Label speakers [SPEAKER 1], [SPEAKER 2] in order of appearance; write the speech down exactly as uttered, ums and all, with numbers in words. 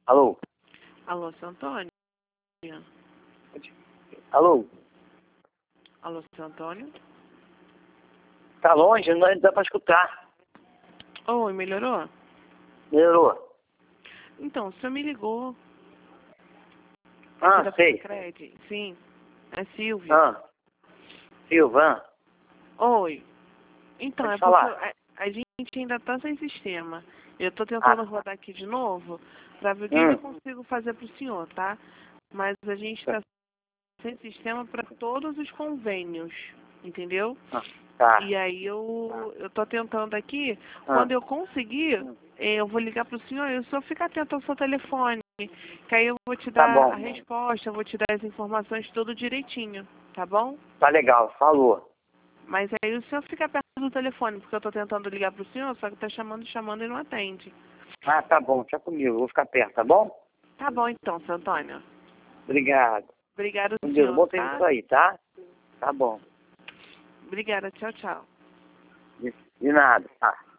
[SPEAKER 1] Alô?
[SPEAKER 2] Alô, seu Antônio?
[SPEAKER 1] Alô?
[SPEAKER 2] Alô, seu Antônio?
[SPEAKER 1] Tá longe? Não dá pra escutar.
[SPEAKER 2] Oi, melhorou?
[SPEAKER 1] Melhorou.
[SPEAKER 2] Então, o senhor me ligou.
[SPEAKER 1] Ah,
[SPEAKER 2] Aqui da
[SPEAKER 1] sei.
[SPEAKER 2] Cred? Sim, é Silvia.
[SPEAKER 1] Ah, Silvan,
[SPEAKER 2] Oi. Então,
[SPEAKER 1] pode
[SPEAKER 2] é porque
[SPEAKER 1] falar.
[SPEAKER 2] a, a gente ainda tá sem sistema. Eu tô tentando
[SPEAKER 1] Ah,
[SPEAKER 2] rodar aqui de novo pra ver o que, que eu
[SPEAKER 1] hum.
[SPEAKER 2] consigo fazer pro senhor, tá? Mas a gente tá sem sistema para todos os convênios, entendeu?
[SPEAKER 1] Ah, tá.
[SPEAKER 2] E aí eu, eu tô tentando aqui,
[SPEAKER 1] Ah,
[SPEAKER 2] quando eu conseguir, eh, eu vou ligar pro senhor e o senhor fica atento ao seu telefone, que aí eu vou te
[SPEAKER 1] tá
[SPEAKER 2] dar
[SPEAKER 1] bom.
[SPEAKER 2] a resposta, eu vou te dar as informações tudo direitinho, tá bom?
[SPEAKER 1] Tá legal, falou.
[SPEAKER 2] Mas aí o senhor fica perto do telefone, porque eu tô tentando ligar pro senhor, só que tá chamando, chamando e não atende.
[SPEAKER 1] Ah, tá bom, deixa comigo, vou ficar perto, tá bom?
[SPEAKER 2] Tá bom então, seu Antônio.
[SPEAKER 1] Obrigado.
[SPEAKER 2] Obrigada,
[SPEAKER 1] Com Deus,
[SPEAKER 2] senhor,
[SPEAKER 1] bom tempo
[SPEAKER 2] tá?
[SPEAKER 1] isso aí, tá? Tá bom.
[SPEAKER 2] Obrigada, tchau, tchau.
[SPEAKER 1] De, de nada, tá.